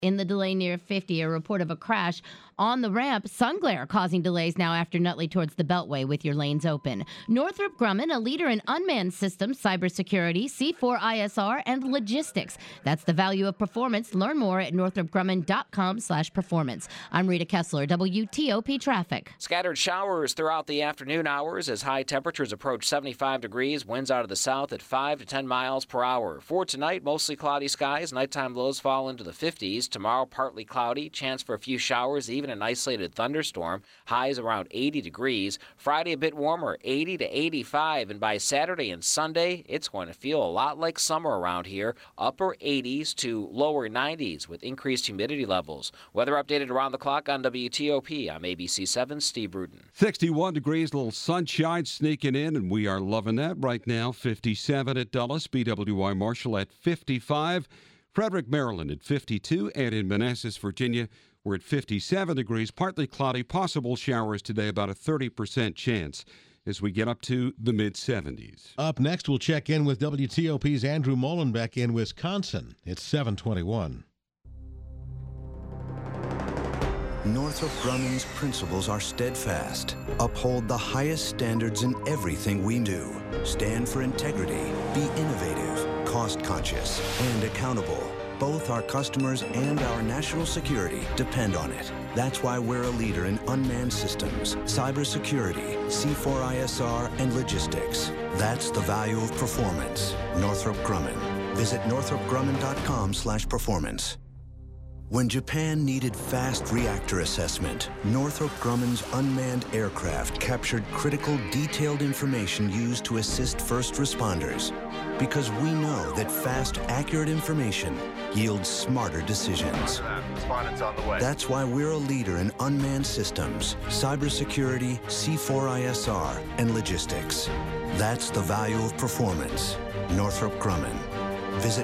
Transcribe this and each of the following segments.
In the delay near 50, a report of a crash on the ramp. Sun glare causing delays now after Nutley towards the Beltway with your lanes open. Northrop Grumman, a leader in unmanned systems, cybersecurity, C4ISR, and logistics. That's the value of performance. Learn more at northropgrumman.com/performance. I'm Rita Kessler, WTOP Traffic. Scattered showers throughout the afternoon hours as high temperatures approach 75 degrees. Winds out of the south at 5 to 10 miles per hour. For tonight, mostly cloudy skies. Nighttime lows fall into the 50s. Tomorrow, partly cloudy. Chance for a few showers, even an isolated thunderstorm. Highs around 80 degrees. Friday, a bit warmer, 80 to 85. And by Saturday and Sunday, it's going to feel a lot like summer around here. Upper 80s to lower 90s with increased humidity levels. Weather updated around the clock on WTOP. I'm ABC7, Steve Rudin. 61 degrees, a little sunshine sneaking in, and we are loving that right now. 57 at Dulles, BWI Marshall at 55. Frederick, Maryland at 52, and in Manassas, Virginia, we're at 57 degrees, partly cloudy, possible showers today, about a 30% chance as we get up to the mid-70s. Up next, we'll check in with WTOP's Andrew Molenbeek in Wisconsin. It's 7:21. Northrop Grumman's principles are steadfast. Uphold the highest standards in everything we do. Stand for integrity. Be innovative, cost-conscious, and accountable. Both our customers and our national security depend on it. That's why we're a leader in unmanned systems, cybersecurity, C4ISR, and logistics. That's the value of performance. Northrop Grumman. Visit northropgrumman.com/performance. When Japan needed fast reactor assessment, Northrop Grumman's unmanned aircraft captured critical, detailed information used to assist first responders. Because we know that fast, accurate information yields smarter decisions. That's why we're a leader in unmanned systems, cybersecurity, C4ISR, and logistics. That's the value of performance. Northrop Grumman. Visit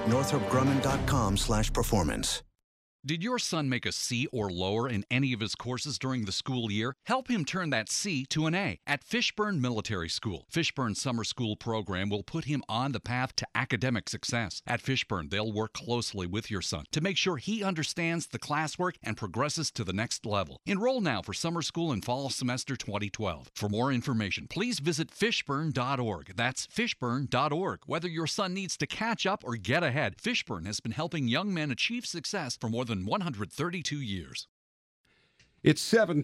northropgrumman.com/performance. Did your son make a C or lower in any of his courses during the school year? Help him turn that C to an A at Fishburne Military School. Fishburne Summer School program will put him on the path to academic success. At Fishburne, they'll work closely with your son to make sure he understands the classwork and progresses to the next level. Enroll now for summer school and fall semester 2012. For more information, please visit fishburne.org. That's fishburne.org. Whether your son needs to catch up or get ahead, Fishburne has been helping young men achieve success for more than 132 years. It's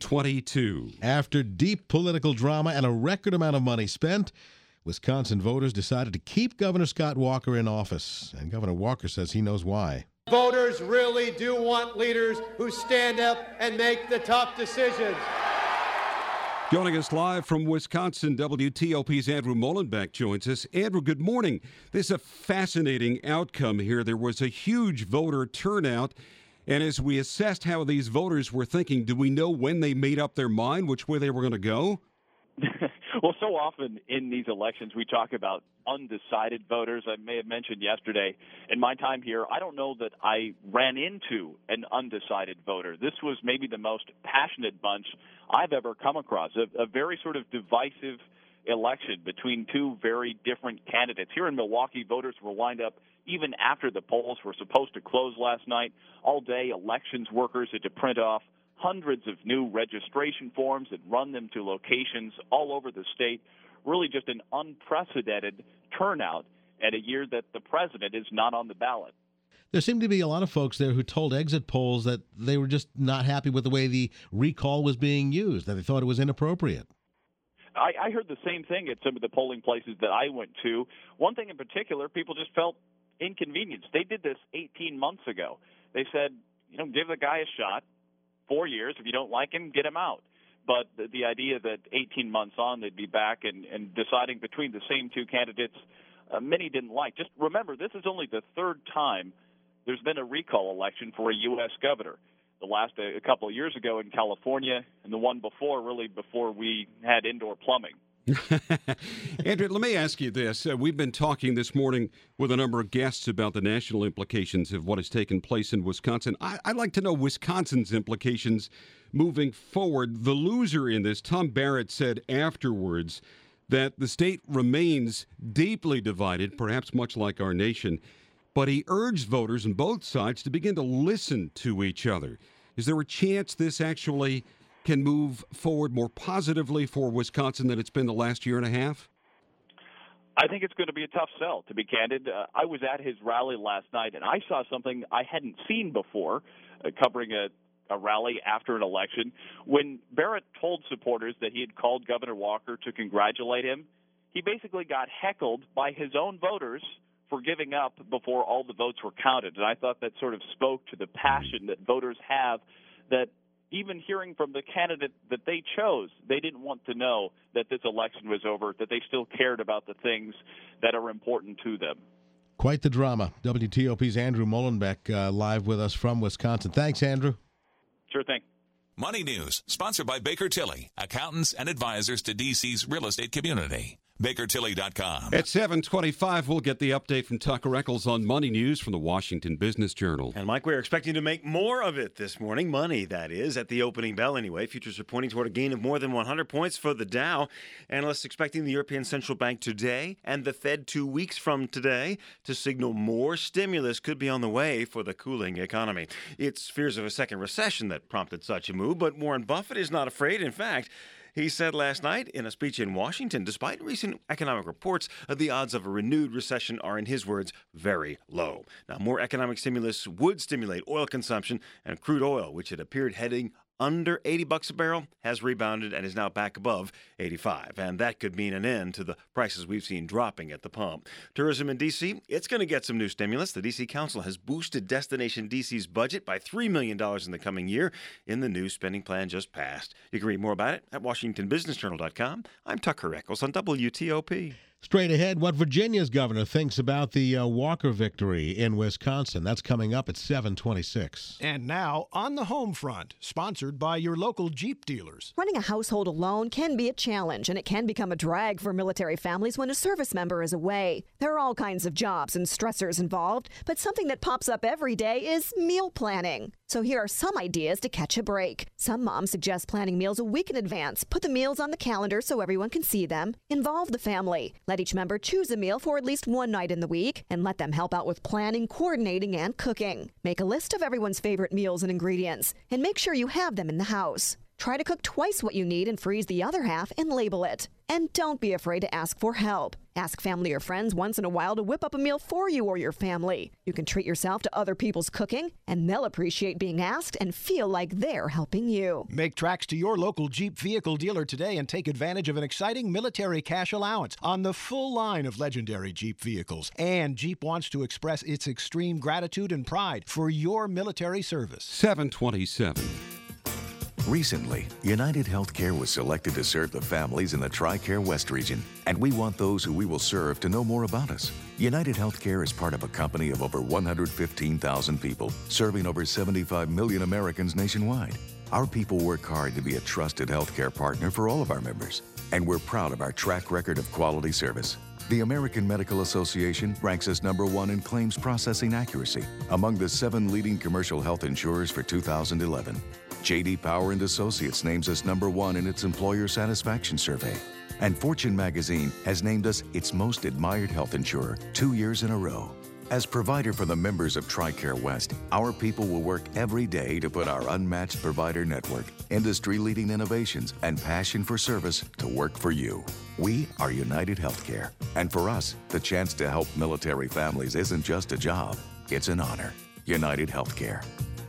7:22. After deep political drama and a record amount of money spent, Wisconsin voters decided to keep Governor Scott Walker in office. And Governor Walker says he knows why. Voters really do want leaders who stand up and make the tough decisions. Joining us live from Wisconsin, WTOP's Andrew Molenbeek joins us. Andrew, good morning. This is a fascinating outcome here. There was a huge voter turnout. And as we assessed how these voters were thinking, do we know when they made up their mind, which way they were going to go? Well, so often in these elections, we talk about undecided voters. I may have mentioned yesterday, in my time here, I don't know that I ran into an undecided voter. This was maybe the most passionate bunch I've ever come across, a very sort of divisive election between two very different candidates. Here in Milwaukee, voters were lined up even after the polls were supposed to close last night. All day, elections workers had to print off hundreds of new registration forms and run them to locations all over the state. Really just an unprecedented turnout at a year that the president is not on the ballot. There seemed to be a lot of folks there who told exit polls that they were just not happy with the way the recall was being used, that they thought it was inappropriate. I heard the same thing at some of the polling places that I went to. One thing in particular, people just felt inconvenienced. They did this 18 months ago. They said, give the guy a shot, 4 years. If you don't like him, get him out. But the idea that 18 months on they'd be back and deciding between the same two candidates, many didn't like. Just remember, this is only the third time there's been a recall election for a U.S. governor. The last a couple of years ago in California, and the one before, really before we had indoor plumbing. Andrew, let me ask you this. We've been talking this morning with a number of guests about the national implications of what has taken place in Wisconsin. I'd like to know Wisconsin's implications moving forward. The loser in this, Tom Barrett, said afterwards that the state remains deeply divided, perhaps much like our nation. but he urged voters on both sides to begin to listen to each other. Is there a chance this actually can move forward more positively for Wisconsin than it's been the last year and a half? I think it's going to be a tough sell, to be candid. I was at his rally last night, and I saw something I hadn't seen before, covering a rally after an election. When Barrett told supporters that he had called Governor Walker to congratulate him, he basically got heckled by his own voters for giving up before all the votes were counted. And I thought that sort of spoke to the passion that voters have, that even hearing from the candidate that they chose, they didn't want to know that this election was over, that they still cared about the things that are important to them. Quite the drama. WTOP's Andrew Mullenbeck live with us from Wisconsin. Thanks, Andrew. Sure thing. Money News, sponsored by Baker Tilly, accountants and advisors to D.C.'s real estate community. BakerTilly.com. At 7:25, we'll get the update from Tucker Eccles on Money News from the Washington Business Journal. And, Mike, we're expecting to make more of it this morning. Money, that is, at the opening bell anyway. Futures are pointing toward a gain of more than 100 points for the Dow. Analysts expecting the European Central Bank today and the Fed 2 weeks from today to signal more stimulus could be on the way for the cooling economy. It's fears of a second recession that prompted such a move, but Warren Buffett is not afraid. In fact, he said last night in a speech in Washington, despite recent economic reports, the odds of a renewed recession are, in his words, very low. Now, more economic stimulus would stimulate oil consumption, and crude oil, which had appeared heading under $80 a barrel, has rebounded and is now back above 85. And that could mean an end to the prices we've seen dropping at the pump. Tourism in D.C., it's going to get some new stimulus. The D.C. Council has boosted Destination D.C.'s budget by $3 million in the coming year in the new spending plan just passed. You can read more about it at WashingtonBusinessJournal.com. I'm Tucker Eccles on WTOP. Straight ahead, what Virginia's governor thinks about the Walker victory in Wisconsin. That's coming up at 7:26. And now, on the home front, sponsored by your local Jeep dealers. Running a household alone can be a challenge, and it can become a drag for military families when a service member is away. There are all kinds of jobs and stressors involved, but something that pops up every day is meal planning. So here are some ideas to catch a break. Some moms suggest planning meals a week in advance. Put the meals on the calendar so everyone can see them. Involve the family. Let each member choose a meal for at least one night in the week, and let them help out with planning, coordinating, and cooking. Make a list of everyone's favorite meals and ingredients, and make sure you have them in the house. Try to cook twice what you need and freeze the other half and label it. And don't be afraid to ask for help. Ask family or friends once in a while to whip up a meal for you or your family. You can treat yourself to other people's cooking, and they'll appreciate being asked and feel like they're helping you. Make tracks to your local Jeep vehicle dealer today and take advantage of an exciting military cash allowance on the full line of legendary Jeep vehicles. And Jeep wants to express its extreme gratitude and pride for your military service. 7:27. Recently, United Healthcare was selected to serve the families in the TRICARE West region, and we want those who we will serve to know more about us. United Healthcare is part of a company of over 115,000 people, serving over 75 million Americans nationwide. Our people work hard to be a trusted healthcare partner for all of our members, and we're proud of our track record of quality service. The American Medical Association ranks us #1 in claims processing accuracy among the 7 leading commercial health insurers for 2011. J.D. Power & Associates names us #1 in its employer satisfaction survey. And Fortune magazine has named us its most admired health insurer 2 years in a row. As provider for the members of TRICARE West, our people will work every day to put our unmatched provider network, industry-leading innovations, and passion for service to work for you. We are United Healthcare. And for us, the chance to help military families isn't just a job, it's an honor. United Healthcare.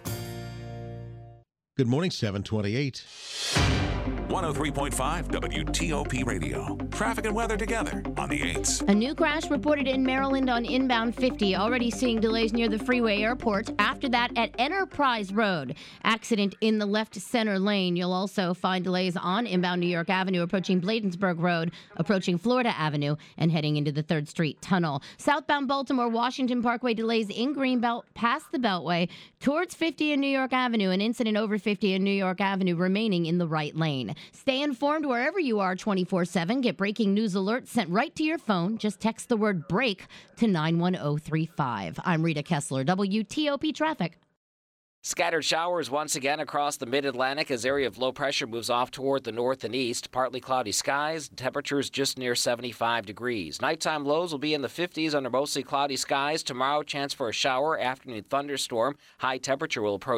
Good morning, 7:28. 103.5 WTOP Radio. Traffic and weather together on the 8s. A new crash reported in Maryland on inbound 50, already seeing delays near the Freeway Airport. After that, at Enterprise Road, accident in the left center lane. You'll also find delays on inbound New York Avenue, approaching Bladensburg Road, approaching Florida Avenue, and heading into the 3rd Street Tunnel. Southbound Baltimore Washington Parkway delays in Greenbelt past the Beltway towards 50 in New York Avenue. An incident over 50 in New York Avenue remaining in the right lane. Stay informed wherever you are 24/7. Get breaking news alerts sent right to your phone. Just text the word BREAK to 91035. I'm Rita Kessler, WTOP Traffic. Scattered showers once again across the mid-Atlantic as area of low pressure moves off toward the north and east. Partly cloudy skies, temperatures just near 75 degrees. Nighttime lows will be in the 50s under mostly cloudy skies. Tomorrow, chance for a shower, afternoon thunderstorm. High temperature will approach